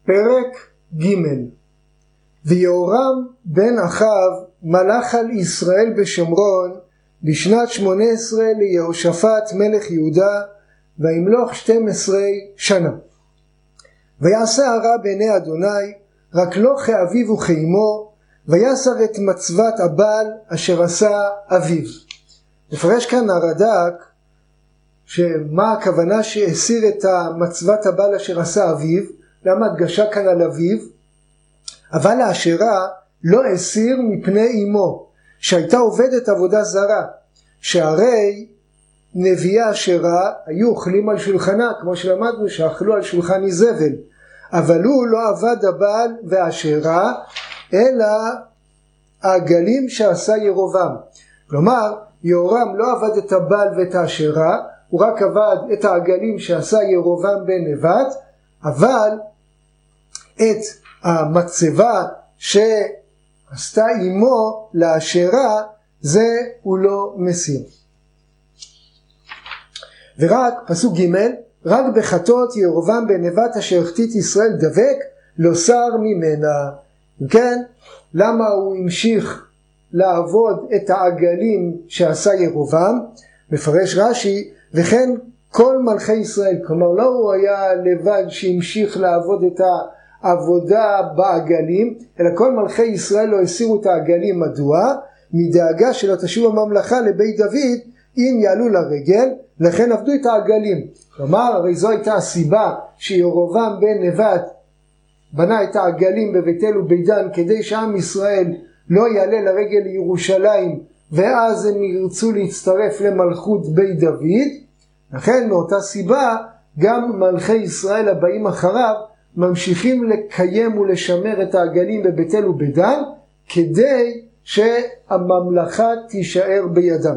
פרק ג'. ויהורם בן אחאב מלך על ישראל בשומרון בשנת 18 ליהושפט מלך יהודה, וימלוך 12 שנה. ויעשה הרע בעיני אדוני, רק לא כאביו וכאמו, ויסר את מצוות הבעל אשר עשה אביו. נפרש כאן הרד"ק שמה הכוונה שהסיר את מצוות הבעל אשר עשה אביו, למה הדגשה כאן על אביו, אבל האשרה לא הסיר מפני אמו שהייתה עובדת עבודה זרה, שהרי נביאי אשרה היו אוכלים על שולחנה, כמו שלמדנו שאכלו על שולחן איזבל, אבל הוא לא עבד הבעל והאשרה אלא העגלים שעשה ירובעם. כלומר יהורם לא עבד את הבעל ואת האשרה, הוא רק עבד את העגלים שעשה ירובעם בן נבט, אבל את המצבה שעשתה אמו לאשרה זה הוא לא מסיר. ורק פסוק ג', רק בחטות ירובעם בן נבט אשר החטאת ישראל דבק לא סר ממנה. כן, למה הוא המשיך לעבוד את העגלים שעשה ירובעם? מפרש רש"י, וכן כל מלכי ישראל, כלומר לא הוא היה לבד שהמשיך לעבוד את העבודה בעגלים, אלא כל מלכי ישראל לא הסירו את העגלים. מדוע? מדאגה שלא תשוב הממלכה לבית דוד אם יעלו לרגל, לכן עבדו את העגלים. כלומר הרי זו הייתה הסיבה שירובעם בן נבט בנה את העגלים בבית אל ובית דן, כדי שעם ישראל לא יעלה לרגל לירושלים ואז הם ירצו להצטרף למלכות בית דוד. לכן מאותה סיבה גם מלכי ישראל הבאים אחריו ממשיכים לקיים ולשמר את העגלים בבית אל ובית דן, כדי שהממלכה תישאר בידם.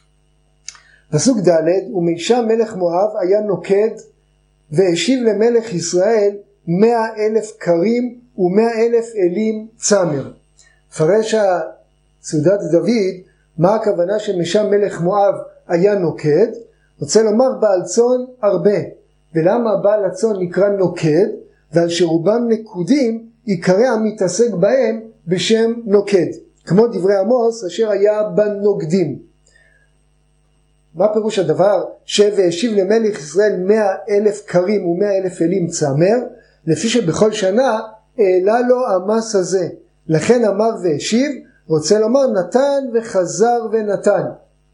פסוק ד', ומישה מלך מואב היה נוקד והשיב למלך ישראל 100,000 קרים ו100,000 אלים צמר. פרש סעודת דוד מה הכוונה שמישה מלך מואב היה נוקד? רוצה לומר בעל צאן הרבה. ולמה בעל הצאן נקרא נוקד? ועל שרובם נקודים עיקרי המתעסק בהם בשם נוקד, כמו דברי עמוס אשר היה בנוגדים. מה פירוש הדבר? והשיב למלך ישראל 100,000 קרים ו100,000 אלים צמר, לפי שבכל שנה העלה לו המס הזה, לכן אמר והשיב, רוצה לומר נתן וחזר ונתן.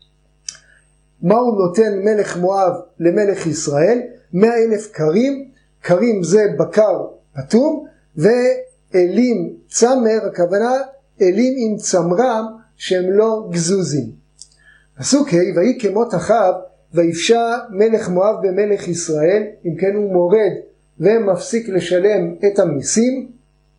מה הוא נותן מלך מואב למלך ישראל? 100,000 קרים, קרים זה בקר פטום, ואלים צמר, הכוונה אלים עם צמרם שהם לא גזוזים. פסוק ה', ויהי כמות אחאב ויפשע מלך מואב במלך ישראל, אם כן הוא מורד ומפסיק לשלם את המיסים.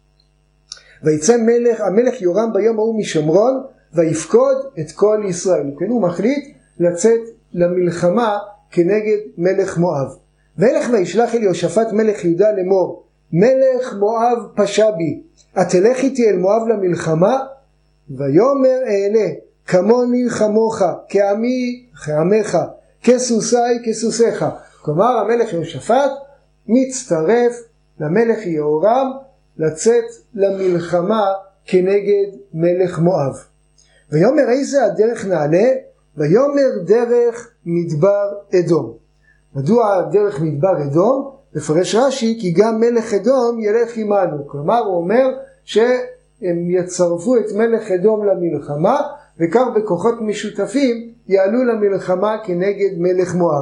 ויצא המלך יורם ביום ההוא משומרון ויפקוד את כל ישראל, אם כן הוא מחליט לצאת למלחמה כנגד מלך מואב. וילך וישלח אל יהושפט מלך יהודה לאמור, מלך מואב פשע בי, התלך איתי אל מואב למלחמה? ויאמר אעלה, כמוני כמוך, כעמי כעמך, כסוסי כסוסיך. כלומר המלך יהושפט מצטרף למלך יהורם לצאת למלחמה כנגד מלך מואב. ויאמר איזה הדרך נעלה? ויאמר דרך מדבר אדום. מדוע דרך מדבר אדום? מפרש רש"י, כי גם מלך אדום ילך עמנו. כלומר הוא אומר שהם יצרפו את מלך אדום למלחמה, וכך בכוחות משותפים יעלו למלחמה כנגד מלך מואב.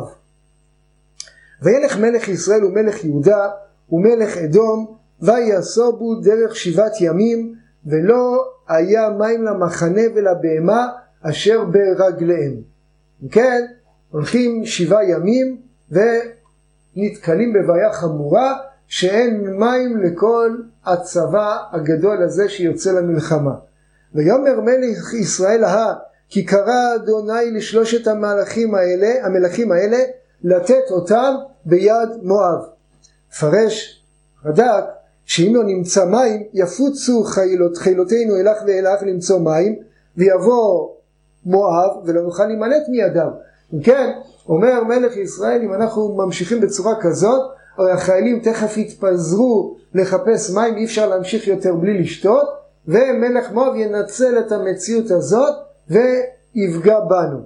וילך מלך ישראל ומלך יהודה ומלך אדום ויסובו דרך 7 ימים, ולא היה מים למחנה ולבהמה אשר ברגליהם. כן, הולכים 7 ימים ונתקלים בבעיה חמורה שאין מים לכל הצבא הגדול הזה שיוצא למלחמה. ויאמר מלך ישראל כי קרא אדוני לשלושת המלכים האלה לתת אותם ביד מואב. פרש רד"ק שאם לא נמצא מים יפוצו חילותינו אלך ואלך למצוא מים, ויבוא מואב ולא נוכל להימלט מידיו. כן, אומר מלך ישראל, אם אנחנו ממשיכים בצורה כזאת הרי החיילים תכף יתפזרו לחפש מים, אי אפשר להמשיך יותר בלי לשתות, ומלך מואב ינצל את המציאות הזאת ויפגע בנו.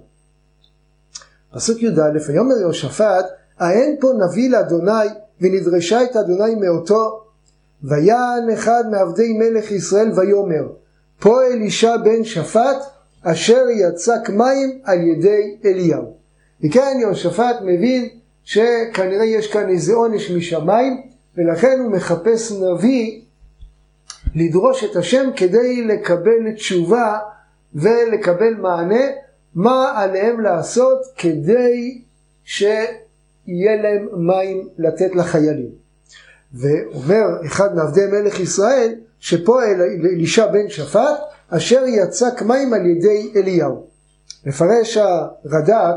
פסוק י"א, ויאמר יהושפט, האין פה נביא לאדוני, ונדרשה את אדוני מאותו, ויען אחד מעבדי מלך ישראל ויאמר, פה אלישע בן שפט, אשר יצק מים על ידי אליהו. וכן יהושפט מבין שכנראה יש כאן איזה עונש משמיים, ולכן הוא מחפש נביא לדרוש את השם כדי לקבל תשובה ולקבל מענה, מה עליהם לעשות כדי שיהיה להם מים לתת לחיילים. ואומר אחד מעבדי מלך ישראל שפה אלישע בן שפט אשר יצק מים על ידי אליהו. מפרש הרד"ק,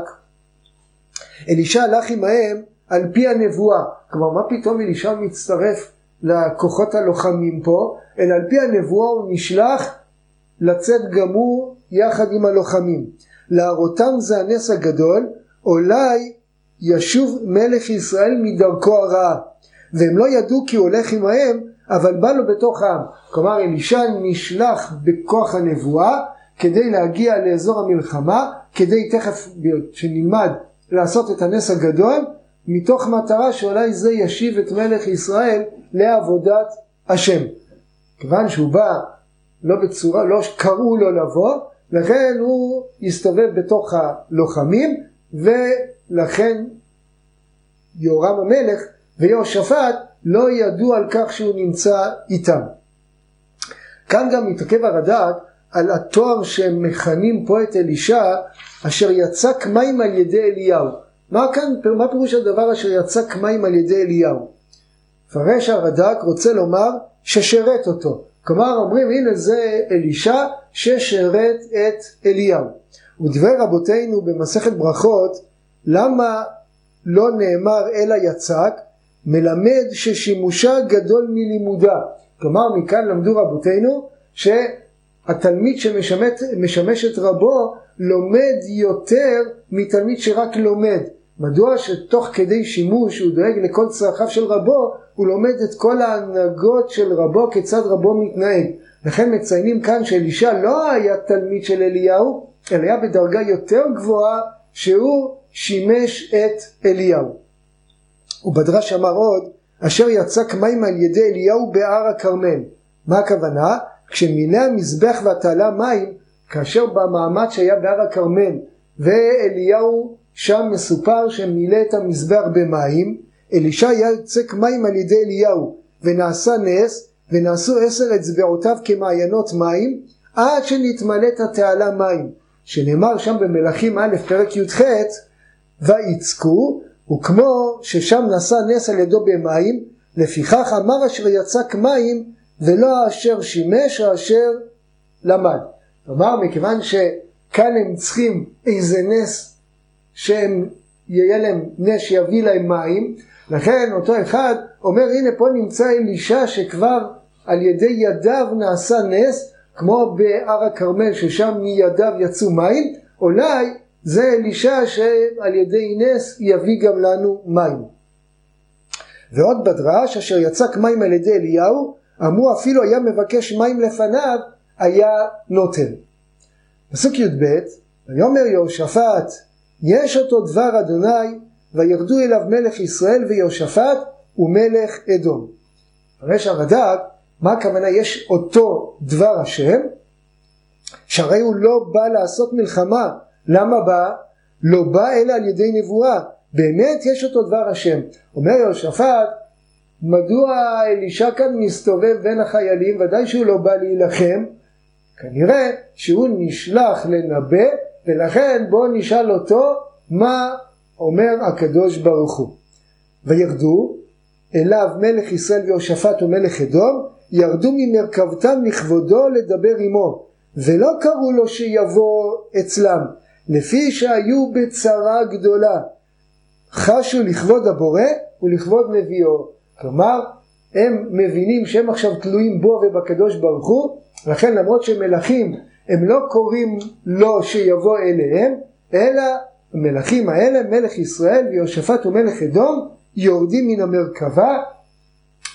אלישע הלך עמהם על פי הנבואה. כלומר, מה פתאום אלישע מצטרף לכוחות הלוחמים פה, אלא על פי הנבואה הוא נשלח לצאת גמור יחד עם הלוחמים. להראותם זה הנס הגדול, אולי ישוב מלך ישראל מדרכו הרעה. והם לא ידעו כי הוא הולך עמהם, אבל בא לו בתוך העם. כלומר, אלישע נשלח בכוח הנבואה כדי להגיע לאזור המלחמה, כדי תכף שנלמד לעשות את הנס הגדול, מתוך מטרה שאולי זה ישיב את מלך ישראל לעבודת השם. כיוון שהוא בא לא בצורה, לא קראו לו לבוא, לכן הוא יסתובב בתוך הלוחמים, ולכן יורם המלך ויהושפט לא ידעו על כך שהוא נמצא איתם. כאן גם מתעכב הרד"ק על התואר שמכנים פה את אלישע, אשר יצק מים על ידי אליהו. מה פירוש הדבר אשר יצק מים על ידי אליהו? פרש הרד"ק רוצה לומר ששרת אותו. כלומר אומרים הנה זה אלישע ששרת את אליהו. ודברי רבותינו במסכת ברכות, למה לא נאמר אלא יצק? מלמד ששימושה גדול מלימודה. כלומר מכאן למדו רבותינו שהתלמיד שמשמש את רבו לומד יותר מתלמיד שרק לומד. מדוע שתוך כדי שימוש הוא דואג לכל צרכיו של רבו, הוא לומד את כל ההנהגות של רבו, כיצד רבו מתנהג. לכן מציינים כאן שאלישע לא היה תלמיד של אליהו, אלא היה בדרגה יותר גבוהה שהוא שימש את אליהו. ובדרש אמר עוד, אשר יצק מים על ידי אליהו בהר הכרמל. מה הכוונה? כשמילא המזבח והתעלה מים, כאשר במעמד שהיה בהר הכרמל, ואליהו שם מסופר שמילא את המזבח במים, אלישע יצק מים על ידי אליהו, ונעשה נס, ונעשו 10 אצבעותיו כמעיינות מים, עד שנתמלאת התעלה מים. שנאמר שם במלכים א' פרק י"ח, ויצקו, וכמו ששם נעשה נס על ידו במים, לפיכך אמר אשר יצק מים, ולא אשר שימש או אשר למד. כלומר, מכיוון שכאן הם צריכים איזה נס שהם יהיה להם נס שיביא להם מים, לכן אותו אחד אומר הנה פה נמצא אלישע שכבר על ידי ידיו נעשה נס, כמו בהר הכרמל ששם מידיו יצאו מים, אולי זה אלישע שעל ידי נס יביא גם לנו מים. ועוד בדרש אשר יצק מים על ידי אליהו, אמרו אפילו היה מבקש מים לפניו היה נותן. פסוק י"ב, ויאמר יהושפט יש אותו דבר אדוני, וירדו אליו מלך ישראל ויהושפט ומלך אדום. פרש הרד"ק, מה הכוונה יש אותו דבר השם? שהרי הוא לא בא לעשות מלחמה. למה בא? לא בא אלא על ידי נבואה. באמת יש אותו דבר השם. אומר יהושפט, מדוע אלישע כאן מסתובב בין החיילים? ודאי שהוא לא בא להילחם. כנראה שהוא נשלח לנבא, ולכן בואו נשאל אותו מה אומר הקדוש ברוך הוא. וירדו אליו מלך ישראל ויהושפט ומלך אדום, ירדו ממרכבתם לכבודו לדבר עמו, ולא קראו לו שיבוא אצלם, לפי שהיו בצרה גדולה, חשו לכבוד הבורא ולכבוד נביאו. כלומר הם מבינים שהם עכשיו תלויים בו ובקדוש ברוך הוא, לכן למרות שמלכים הם לא קוראים לו שיבוא אליהם, אלא המלכים האלה, מלך ישראל ויהושפט ומלך אדום, יורדים מן המרכבה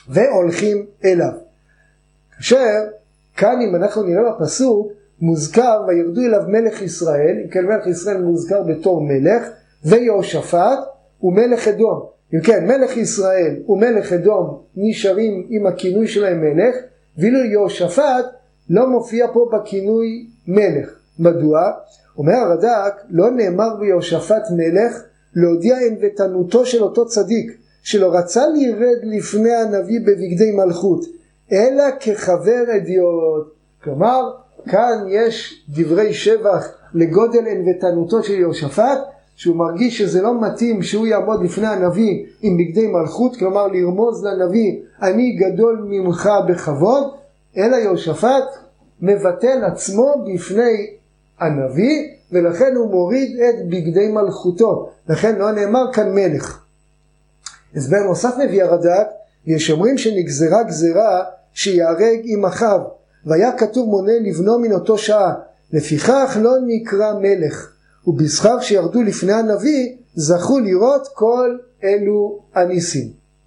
והולכים אליו. כאשר כאן אם אנחנו נראה בפסוק מוזכר וירדו אליו מלך ישראל, אם כן מלך ישראל מוזכר בתור מלך, ויהושפט ומלך אדום. אם כן מלך ישראל ומלך אדום נשארים עם הכינוי שלהם מלך, ואילו יהושפט לא מופיע פה בכינוי מלך. מדוע? אומר הרד"ק, לא נאמר ביהושפט מלך להודיע ענוותנותו של אותו צדיק שלא רצה לירד לפני הנביא בבגדי מלכות אלא כחבר אדיוט. כלומר כאן יש דברי שבח לגודל ענוותנותו של יהושפט, שהוא מרגיש שזה לא מתאים שהוא יעמוד לפני הנביא עם בגדי מלכות, כלומר לרמוז לנביא אני גדול ממך בכבוד, אלא יהושפט מבטל עצמו בפני הנביא, ולכן הוא מוריד את בגדי מלכותו, לכן לא נאמר כאן מלך. הסבר נוסף מביא הרד"ק, יש אומרים שנגזרה גזרה שיהרג עם אחיו, והיה כתוב מונה לבנו מן אותו שעה, לפיכך לא נקרא מלך, ובשכר שירדו לפני הנביא זכו לראות כל אלו הניסים.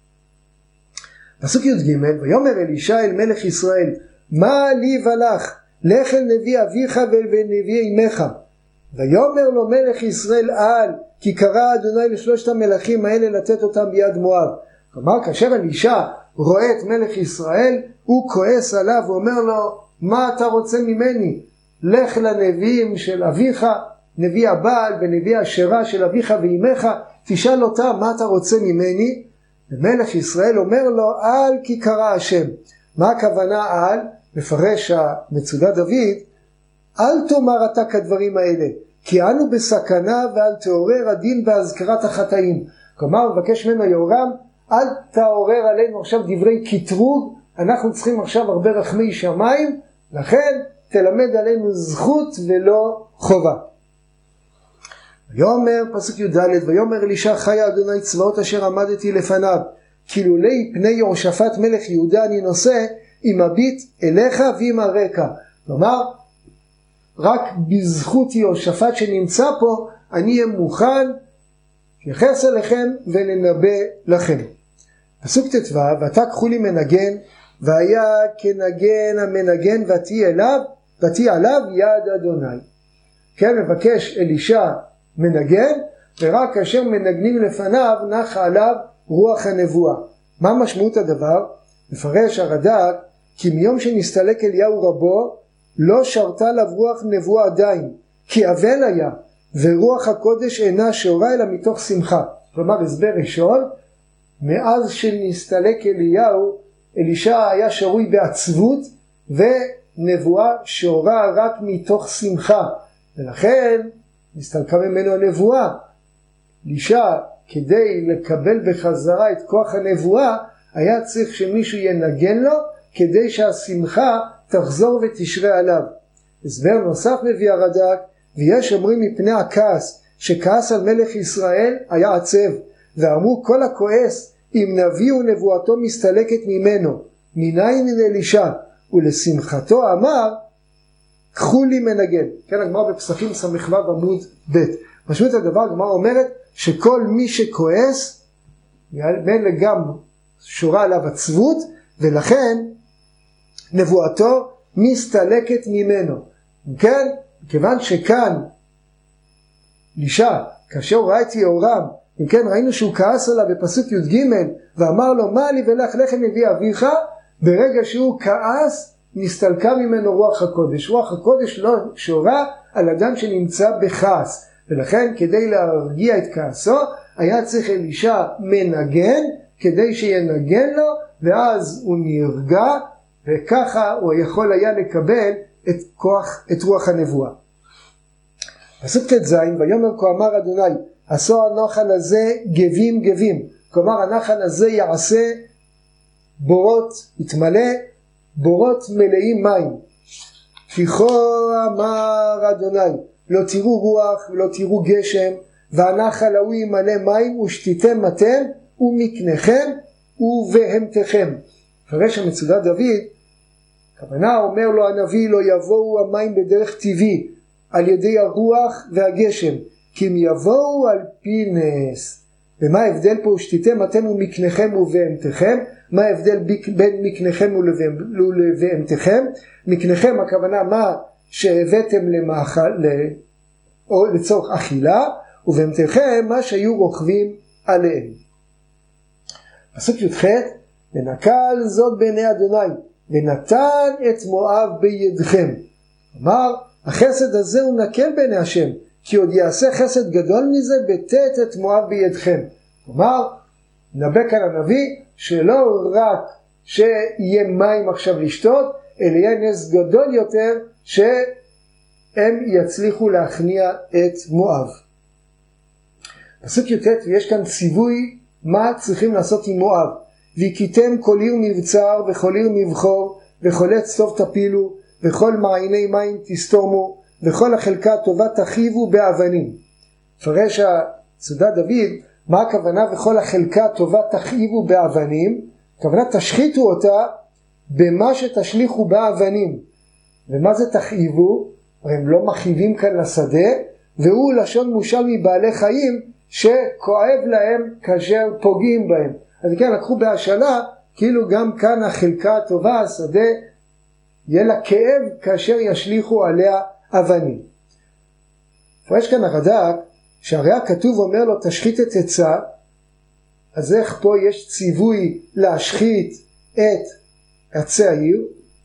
פסוק י"ג, ויאמר אלישע אל מלך ישראל, מה לי ולך? לך אל נביא אביך ואל נביא אמך. ויאמר לו מלך ישראל על, כי קרא אדוני לשלושת המלכים האלה לתת אותם ביד מואב. כלומר כאשר אלישע רואה את מלך ישראל, הוא כועס עליו ואומר לו, מה אתה רוצה ממני? לך לנביאים של אביך, נביא הבעל ונביא השרה של אביך ואימך, תשאל אותה מה אתה רוצה ממני? ומלך ישראל אומר לו, על כי קרא השם. מה הכוונה על? מפרש המצודה דוד, אל תאמר אתה כדברים האלה, כי אנו בסכנה ואל תעורר הדין בהזכרת החטאים. כלומר מבקש ממנו יהורם, אל תעורר עלינו עכשיו דברי קטרוג, אנחנו צריכים עכשיו הרבה רחמי שמיים, לכן תלמד עלינו זכות ולא חובה. ויאמר פסוק י"ד, ויאמר אלישע חי אדוני צבאות אשר עמדתי לפניו, כי לולי פני יהושפט מלך יהודה אני נושא, עם הביט אליך ועם הרקע. כלומר רק בזכות יהושפט שנמצא פה אני אהיה מוכן להתייחס אליכם וננבא לכם. פסוק ט"ו, ואתה קחו לי מנגן, והיה כנגן המנגן ותהי עליו יד אדוני. כן, מבקש אלישע מנגן, ורק כאשר מנגנים לפניו נחה עליו רוח הנבואה. מה משמעות הדבר? מפרש הרד"ק, כי מיום שנסתלק אליהו רבו לא שרתה עליו רוח נבואה עדיין, כי אבל היה ורוח הקודש אינה שורה אלא מתוך שמחה. כלומר הסבר ראשון, מאז שנסתלק אליהו אלישע היה שרוי בעצבות, ונבואה שורה רק מתוך שמחה, ולכן נסתלקה ממנו הנבואה. אלישע כדי לקבל בחזרה את כוח הנבואה היה צריך שמישהו ינגן לו כדי שהשמחה תחזור ותשרה עליו. הסבר נוסף מביא הרד"ק, ויש אומרים מפני הכעס שכעס על מלך ישראל היה עצב, ואמרו כל הכועס אם נביא ונבואתו מסתלקת ממנו, מניין מן אלישע, ולשמחתו אמר קחו לי מנגן. כן, הגמרא בפסחים ס"ו עמוד ב'. משמעות הדבר הגמרא אומרת שכל מי שכועס מילא גם שורה עליו עצבות, ולכן נבואתו מסתלקת ממנו. כן, כיוון שכאן אלישע כאשר הוא ראה את יהורם, אם כן ראינו שהוא כעס עליו בפסוק י"ג ואמר לו מה לי ולך לך נביא אביך, ברגע שהוא כעס נסתלקה ממנו רוח הקודש. רוח הקודש לא שורה על אדם שנמצא בכעס, ולכן כדי להרגיע את כעסו היה צריך אלישע מנגן כדי שינגן לו, ואז הוא נרגע, וככה הוא יכול היה לקבל את רוח הנבואה. פסוק ט"ז, ויאמר כה אמר אדוני עשו הנחל הזה גבים גבים, כלומר הנחל הזה יעשה בורות, יתמלא בורות מלאים מים. כי כה אמר אדוני לא תראו רוח ולא תראו גשם, והנחל ההוא ימלא מים ושתיתם אתם ומקניכם ובהמתכם. פרש המצודה דוד, הכוונה אומר לו הנביא לא יבואו המים בדרך טבעי על ידי הרוח והגשם, כי אם יבואו על פי נס ומה ההבדל פה? ושתיתם אתם ומקניכם ובהמתכם. מה ההבדל בין מקניכם ולבהמתכם? מקניכם הכוונה מה שהבאתם למאכל או לצורך אכילה, ובהמתכם מה שהיו רוכבים עליהם. פסוק י"ח, ונקל זאת בעיני אדוני ונתן את מואב בידכם. כלומר, החסד הזה הוא נקל בעיני השם, כי עוד יעשה חסד גדול מזה בתת את מואב בידכם. כלומר, נבא כאן הנביא שלא רק שיהיה מים עכשיו לשתות, אלא יהיה נס גדול יותר שהם יצליחו להכניע את מואב. פסוק י"ט, ויש כאן ציווי מה צריכים לעשות עם מואב. והכיתם כל עיר מבצר וכל עיר מבחור וכל עץ טוב תפילו וכל מעייני מים תסתומו וכל החלקה הטובה תחיבו באבנים. פרש הסעודה דוד, מה הכוונה וכל החלקה הטובה תחיבו באבנים? הכוונה תשחיתו אותה במה שתשליחו באבנים. ומה זה תחיבו? הרי הם לא מחיבים כאן לשדה, והוא לשון מושל מבעלי חיים שכואב להם כאשר פוגעים בהם. אז כן, לקחו בהשאלה, כאילו גם כאן החלקה הטובה, השדה, יהיה לה כאב כאשר ישליחו עליה אבנים. פרש כאן הרד"ק, שהרי הכתוב אומר לו תשחית את עצה, אז איך פה יש ציווי להשחית את עצי העיר?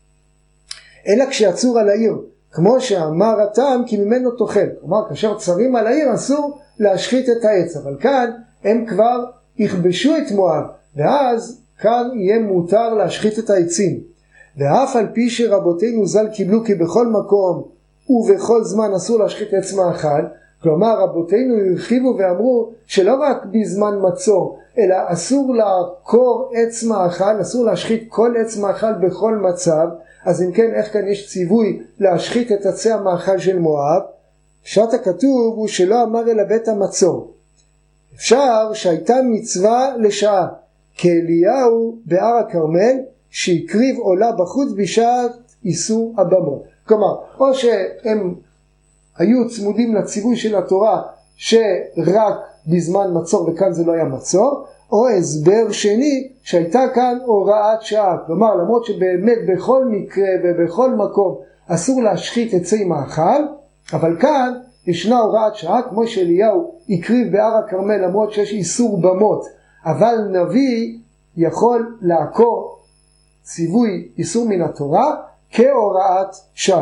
אלא כשיצור על העיר, כמו שאמר הטעם כי ממנו תאכל. כלומר, כאשר צרים על העיר אסור להשחית את העץ, אבל כאן הם כבר יכבשו את מואב, ואז כאן יהיה מותר להשחית את העצים. ואף על פי שרבותינו ז"ל קיבלו כי בכל מקום ובכל זמן אסור להשחית עץ מאכל, כלומר רבותינו הרחיבו ואמרו שלא רק בזמן מצור, אלא אסור לעקור עץ מאכל, אסור להשחית כל עץ מאכל בכל מצב. אז אם כן, איך כאן יש ציווי להשחית את עצי המאכל של מואב? פשט הכתוב הוא שלא אמר אלא בית המצור. אפשר שהייתה מצווה לשעה, כאליהו בהר הכרמל שהקריב עולה בחוץ בשעת איסור הבמות. כלומר, או שהם היו צמודים לציווי של התורה שרק בזמן מצור וכאן זה לא היה מצור, או הסבר שני שהייתה כאן הוראת שעה. כלומר, למרות שבאמת בכל מקרה ובכל מקום אסור להשחית עצי מאכל, אבל כאן ישנה הוראת שעה, כמו שאליהו הקריב בהר הכרמל למרות שיש איסור במות, אבל נביא יכול לעקור ציווי איסור מן התורה כהוראת שעה.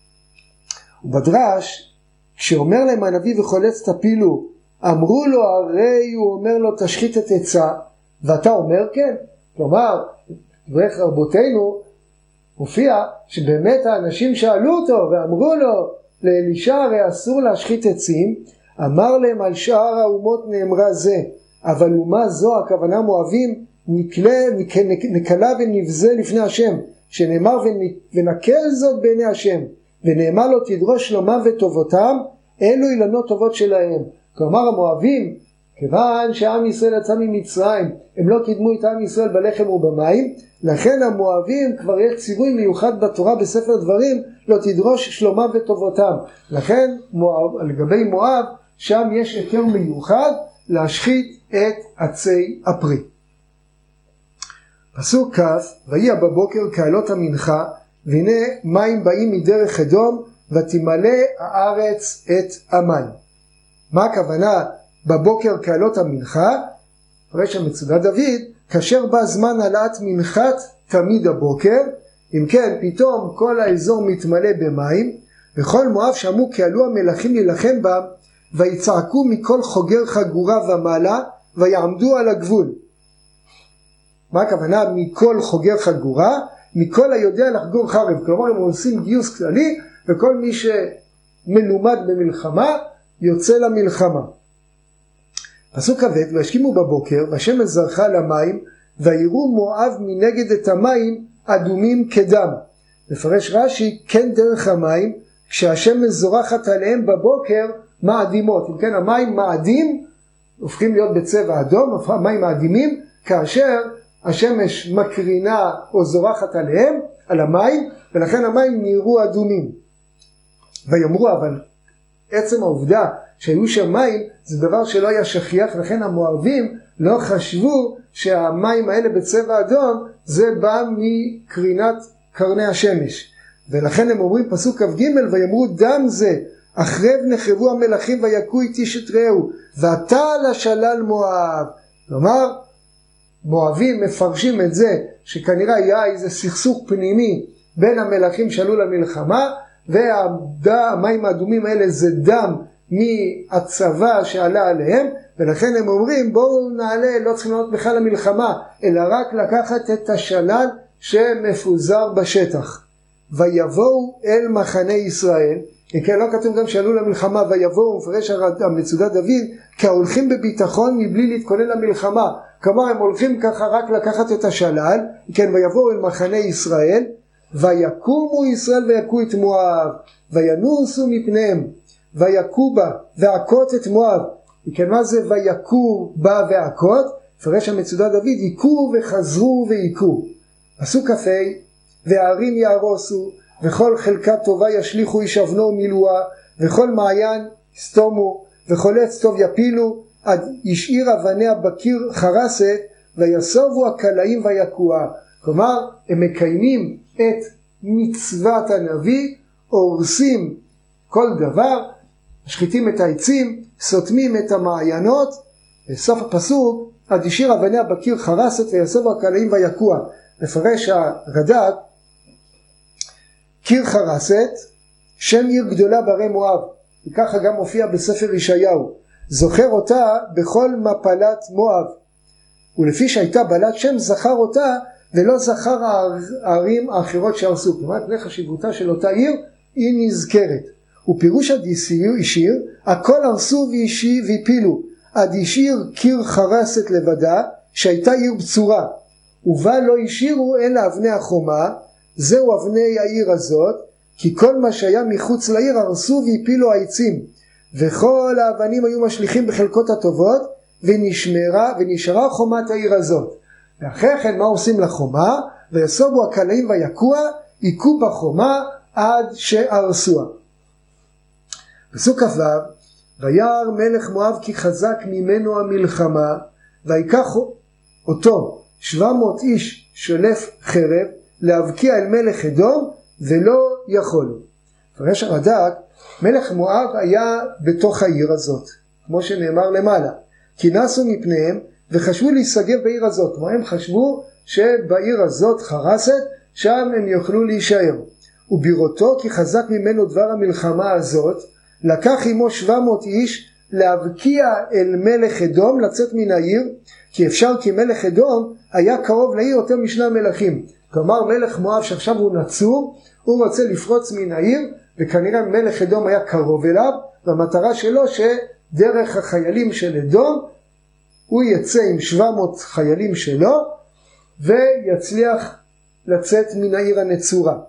ובדרש, כשאומר להם הנביא וכל עץ תפילו, אמרו לו הרי הוא אומר לו תשחית את עצה, ואתה אומר כן. כלומר, דרך רבותינו הופיע שבאמת האנשים שאלו אותו ואמרו לו לאלישע הרי אסור להשחית עצים, אמר להם על שאר האומות נאמרה זה, אבל אומה זו, הכוונה מואבים, נקלה ונבזה לפני השם, שנאמר ונקל זאת בעיני השם, ונאמר לו תדרוש שלומם וטובותם, אלו אילנות טובות שלהם. כלומר המואבים, כיוון שעם ישראל יצא ממצרים, הם לא קידמו את עם ישראל בלחם ובמים, לכן המואבים כבר יש ציווי מיוחד בתורה בספר דברים, לא תדרוש שלומם וטובותם. לכן לגבי מואב, שם יש היתר מיוחד להשחית את עצי הפרי. פסוק כ', ויהי בבוקר כעלות המנחה, והנה מים באים מדרך אדום, ותמלא הארץ את המים. מה הכוונה בבוקר כעלות המנחה? פרש המצודת דוד, כאשר בא זמן העלאת מנחת תמיד הבוקר, אם כן פתאום כל האזור מתמלא במים, וכל מואב שמעו כי עלו המלכים להילחם בם, ויצעקו מכל חוגר חגורה ומעלה, ויעמדו על הגבול. מה הכוונה מכל חוגר חגורה? מכל היודע לחגור חרב. כלומר הם עושים גיוס כללי, וכל מי שמלומד במלחמה יוצא למלחמה. פסוק כ"ב, וישכימו בבוקר והשמש זרחה למים, ויראו מואב מנגד את המים אדומים כדם. מפרש רש"י, כן דרך המים, כשהשמש זורחת עליהם בבוקר מאדימות. אם כן המים מאדים, הופכים להיות בצבע אדום, המים מאדימים, כאשר השמש מקרינה או זורחת עליהם, על המים, ולכן המים נראו אדומים. ויאמרו אבל עצם העובדה שהיו שם מים זה דבר שלא היה שכיח, לכן המואבים לא חשבו שהמים האלה בצבע אדום זה בא מקרינת קרני השמש. ולכן הם אומרים פסוק כ"ג, ויאמרו דם זה אחרב נחרבו המלכים ויכו את איש את רעהו ועתה לשלל מואב. כלומר מואבים מפרשים את זה שכנראה היה איזה סכסוך פנימי בין המלכים שעלו למלחמה, והמים האדומים האלה זה דם מהצבא שעלה עליהם, ולכן הם אומרים בואו נעלה, לא צריכים לעלות בכלל למלחמה אלא רק לקחת את השלל שמפוזר בשטח. ויבואו אל מחנה ישראל, כן, לא כתוב גם שעלו למלחמה, ויבואו, מפרש המצודת דוד, כהולכים בביטחון מבלי להתכונן למלחמה. כלומר הם הולכים ככה רק לקחת את השלל, כן, ויבואו אל מחנה ישראל, ויקומו ישראל ויכו את מואב, וינוסו מפניהם, ויכו בה, והכות את מואב. כן, מה זה ויכו בה והכות? מפרש המצודת דוד, יכו וחזרו ויכו. פסוק כ"ה, והערים יהרוסו, וכל חלקה טובה ישליכו איש אבנו ומילואה, וכל מעיין סתומו, וכל עץ טוב יפילו, עד השאיר אבניה בקיר חרסת, ויסובו הקלעים ויכוה. כלומר, הם מקיימים את מצוות הנביא, הורסים כל דבר, משחיתים את העצים, סותמים את המעיינות, בסוף הפסוק, עד השאיר אבניה בקיר חרסת, ויסובו הקלעים ויכוה. מפרש הרד"ק, קיר חרסת, שם עיר גדולה בערי מואב, וככה גם מופיע בספר ישעיהו, זוכר אותה בכל מפלת מואב, ולפי שהייתה בעלת שם זכר אותה ולא זכר הערים האחרות שהרסו. כלומר, פני חשיבותה של אותה עיר היא נזכרת. ופירוש עד השאיר, הכל הרסו והפילו, עד השאיר קיר חרסת לבדה שהייתה עיר בצורה, ובה לא השאירו אלא אבני החומה, זהו אבני העיר הזאת, כי כל מה שהיה מחוץ לעיר הרסו והפילו העצים, וכל האבנים היו משליכים בחלקות הטובות, ונשארה חומת העיר הזאת. ואחרי כן מה עושים לחומה? ויסובו הקלעים ויכוה, היכו בחומה עד שהרסוה. פסוק כ"ו, וירא מלך מואב כי חזק ממנו המלחמה, ויקח אותו 700 איש שלף חרב, להבקיע אל מלך אדום ולא יכולו. מפרש הרד"ק, מלך מואב היה בתוך העיר הזאת, כמו שנאמר למעלה, כי נסו מפניהם וחשבו להיסגר בעיר הזאת. כלומר הם חשבו שבעיר הזאת חרסת, שם הם יוכלו להישאר. וביראותו כי חזק ממנו דבר המלחמה הזאת, לקח עמו 700 איש להבקיע אל מלך אדום, לצאת מן העיר, כי אפשר, כי מלך אדום היה קרוב לעיר יותר משני המלכים. כלומר מלך מואב שעכשיו הוא נצור, הוא רוצה לפרוץ מן העיר, וכנראה מלך אדום היה קרוב אליו, והמטרה שלו שדרך החיילים של אדום הוא יצא עם 700 חיילים שלו ויצליח לצאת מן העיר הנצורה.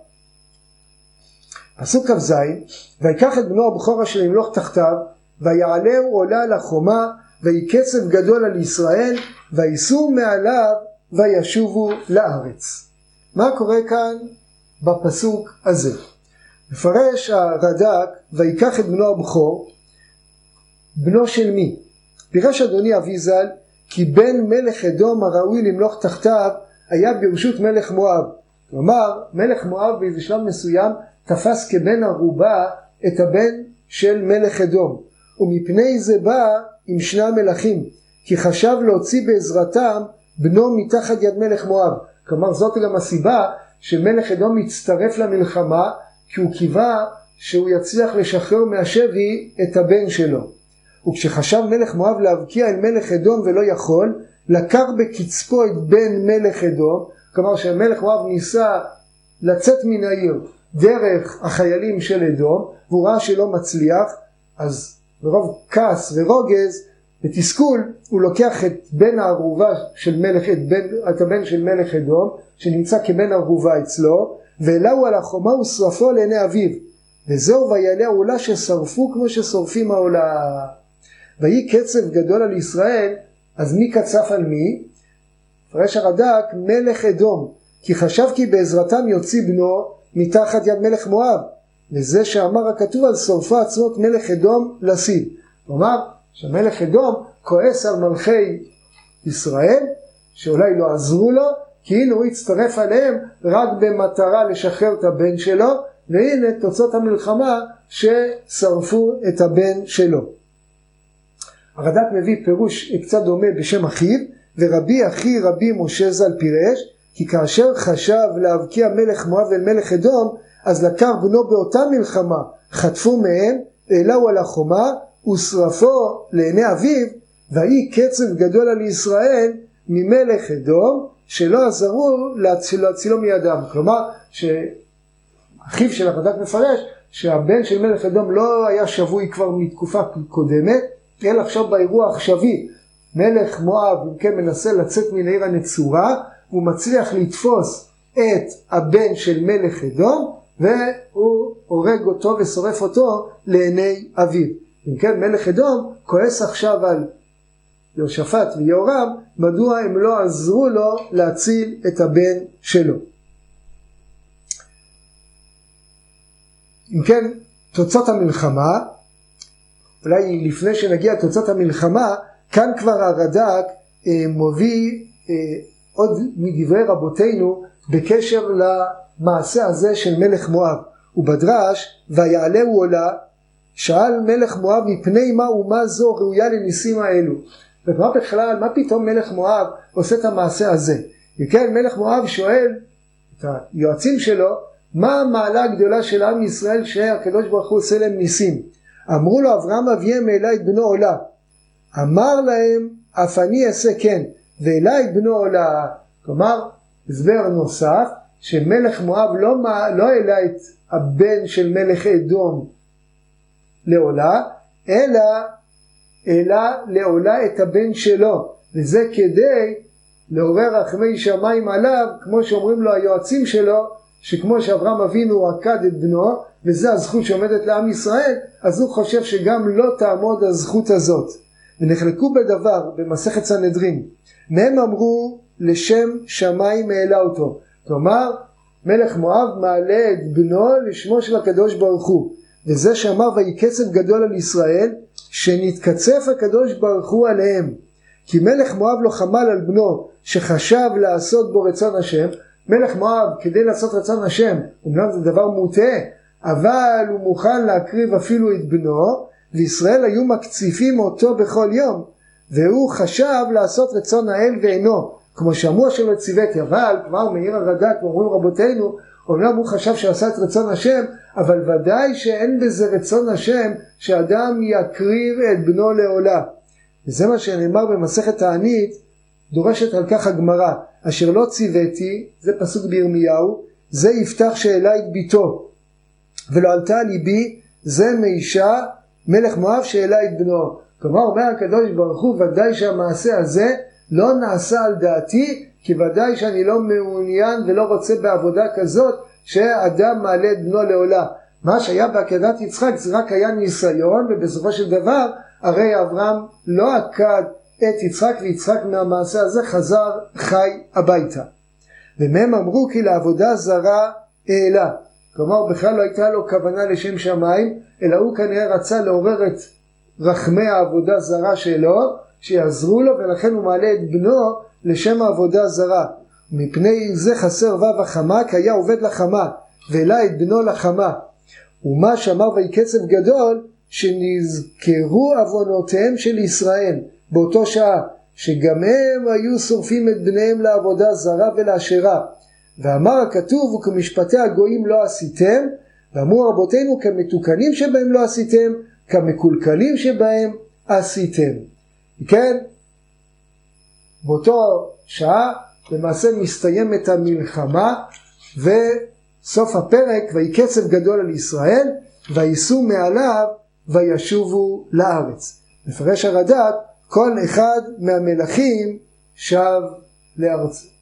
פסוק כ"ז, ויקח את בנו הבכור אשר ימלוך תחתיו, ויעלה עולה על החומה, ויהי קצף גדול על ישראל, וייסעו מעליו וישובו לארץ. מה קורה כאן בפסוק הזה? מפרש הרד"ק, ויקח את בנו הבכור, בנו של מי? פירש אדוני אביזל, כי בן מלך אדום הראוי למלוך תחתיו היה ברשות מלך מואב. כלומר, מלך מואב באיזה שלב מסוים תפס כבן ערובה את הבן של מלך אדום, ומפני זה בא עם שני המלכים, כי חשב להוציא בעזרתם בנו מתחת יד מלך מואב. כלומר, זאת גם הסיבה שמלך אדום מצטרף למלחמה, כי הוא קיווה שהוא יצליח לשחרר מהשבי את הבן שלו. וכשחשב מלך מואב להבקיע אל מלך אדום ולא יכול, לקח בקצפו את בן מלך אדום. כלומר שהמלך מואב ניסה לצאת מן העיר דרך החיילים של אדום, והוא ראה שלא מצליח, אז ברוב כעס ורוגז ותסכול הוא לוקח את בן הערובה של את הבן של מלך אדום שנמצא כבן ערובה אצלו, ואליהו על החומה ושרפו לעיני אביו, וזהו ויעלה העולה ששרפו כמו ששורפים העולה. ויהי קצף גדול על ישראל. אז מי קצף על מי? מפרש הרד"ק, מלך אדום, כי חשב כי בעזרתם יוציא בנו מתחת יד מלך מואב, לזה שאמר הכתוב על שורפו עצמות מלך אדום לסיד. כלומר שמלך אדום כועס על מלכי ישראל שאולי לא עזרו לו, כי הנה הוא הצטרף עליהם רק במטרה לשחרר את הבן שלו, והנה תוצאות המלחמה ששרפו את הבן שלו. הרד"ק מביא פירוש קצת דומה בשם אחיו, ורבי אחי רבי משה ז"ל פירש, כי כאשר חשב להבקיע מלך מואב אל מלך אדום, אז לקח בנו באותה מלחמה, חטפו מהם, העלהו על החומה, ושרפו לעיני אביו, והיא קצב גדול על ישראל ממלך אדום, שלא עזרו להצילו מידם. כלומר, שאחיו של הרד"ק מפרש, שהבן של מלך אדום לא היה שבוי כבר מתקופה קודמת, אלא עכשיו באירוע עכשווי. מלך מואב אם כן מנסה לצאת מן העיר הנצורה, הוא מצליח לתפוס את הבן של מלך אדום, והוא הורג אותו ושורף אותו לעיני אביו. אם כן מלך אדום כועס עכשיו על יהושפט ויהורם, מדוע הם לא עזרו לו להציל את הבן שלו. אם כן תוצאות המלחמה, אולי לפני שנגיע לתוצאות המלחמה, כאן כבר הרד"ק מביא עוד מדברי רבותינו בקשר למעשה הזה של מלך מואב. ובדרש ויעלהו עולה, שאל מלך מואב מפני מה אומה זו ראויה לניסים האלו. ומה בכלל, מה פתאום מלך מואב עושה את המעשה הזה? וכן מלך מואב שואל את היועצים שלו, מה המעלה הגדולה של עם ישראל שהקדוש ברוך הוא עושה להם ניסים? אמרו לו אברהם אביהם העלה את בנו עולה. אמר להם אף אני אעשה כן, והעלה את בנו עולה. כלומר הסבר נוסף שמלך מואב לא העלה את הבן של מלך אדום לעולה, אלא העלה לעולה את הבן שלו, וזה כדי לעורר רחמי שמיים עליו, כמו שאומרים לו היועצים שלו, שכמו שאברהם אבינו עקד את בנו, וזה הזכות שעומדת לעם ישראל, אז הוא חושב שגם לא תעמוד הזכות הזאת. ונחלקו בדבר במסכת סנהדרין, מהם אמרו לשם שמיים העלה אותו. כלומר מלך מואב מעלה את בנו לשמו של הקדוש ברוך הוא, וזה שאמר ויהי קצף גדול על ישראל, שנתקצף הקדוש ברוך הוא עליהם. כי מלך מואב לא חמל על בנו שחשב לעשות בו רצון השם. מלך מואב כדי לעשות רצון השם, אומנם זה דבר מוטעה, אבל הוא מוכן להקריב אפילו את בנו, וישראל היו מקציפים אותו בכל יום, והוא חשב לעשות רצון האל ואינו, כמו שאמרו השם לציוויתי. אבל כבר מעיר הרד"ק ואומרים רבותינו, אומנם הוא חשב שעשה את רצון השם, אבל ודאי שאין בזה רצון השם שאדם יקריב את בנו לעולה. וזה מה שנאמר במסכת תענית, דורשת על כך הגמרא, אשר לא ציוויתי, זה פסוק בירמיהו, זה יפתח שאלה את ביתו, ולא עלתה על ליבי, זה מאישה מלך מואב שאלה את בנו. כלומר אומר הקדוש ברוך הוא, ודאי שהמעשה הזה לא נעשה על דעתי, כי ודאי שאני לא מעוניין ולא רוצה בעבודה כזאת שאדם מעלה את בנו לעולה. מה שהיה בעקדת יצחק זה רק היה ניסיון, ובסופו של דבר הרי אברהם לא עקד את יצחק, ויצחק מהמעשה הזה חזר חי הביתה. ומהם אמרו כי לעבודה זרה העלה. כלומר בכלל לא הייתה לו כוונה לשם שמיים, אלא הוא כנראה רצה לעורר את רחמי העבודה זרה שלו שיעזרו לו, ולכן הוא מעלה את בנו לשם העבודה זרה. מפני זה חסר וו החמה, כי היה עובד לחמה והעלה את בנו לחמה. ומה שאמר ויהי קצף גדול, שנזכרו עוונותיהם של ישראל באותו שעה, שגם הם היו שורפים את בניהם לעבודה זרה ולאשרה. ואמר הכתוב וכמשפטי הגויים לא עשיתם, ואמרו רבותינו כמתוקנים שבהם לא עשיתם, כמקולקלים שבהם עשיתם. כן, באותו שעה למעשה מסתיימת המלחמה, וסוף הפרק ויהי קצף גדול על ישראל, וייסעו מעליו וישובו לארץ. מפרש הרד"ק, כל אחד מהמלכים שב לארצו.